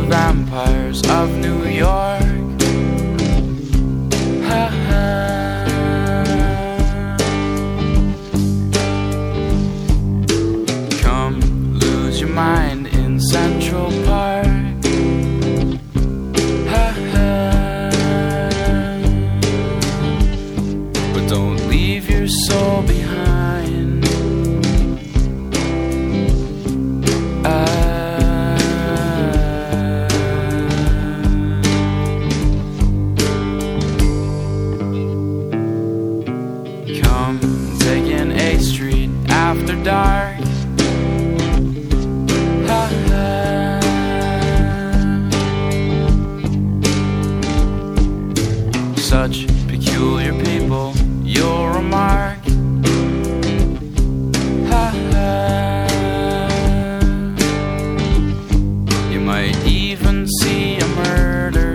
vampires of New York. Ha ha. Come lose your mind in Central Park. Ha ha. But don't leave your soul behind. After dark, ha ha. Such peculiar people, you'll remark, ha ha. You might even see a murder.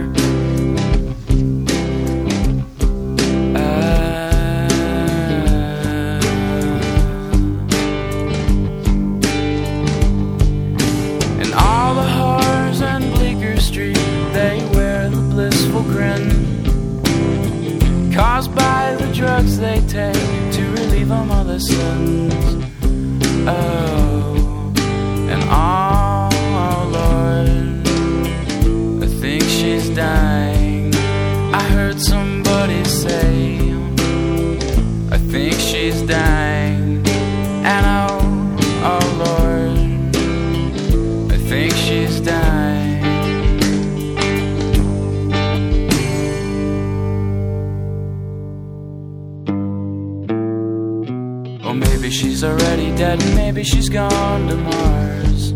Caused by the drugs they take to relieve them of their sins. Oh, and oh Lord, I think she's dying. I heard somebody say, I think she's dying. And oh Lord, I think she's dying. Maybe she's already dead, and maybe she's gone to Mars.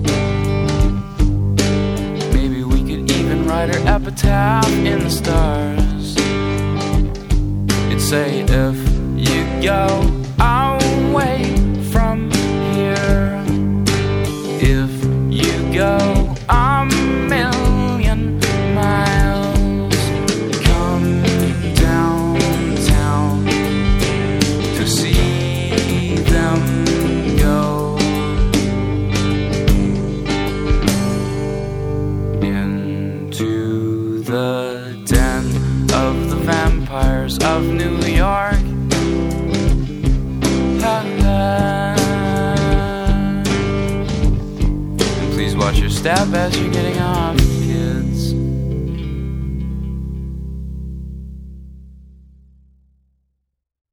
Maybe we could even write her epitaph in the stars. It'd say, if you go away from here, if you go a million miles, come downtown to see them go into the den of the vampires of New York. Ha ha. And please watch your step as you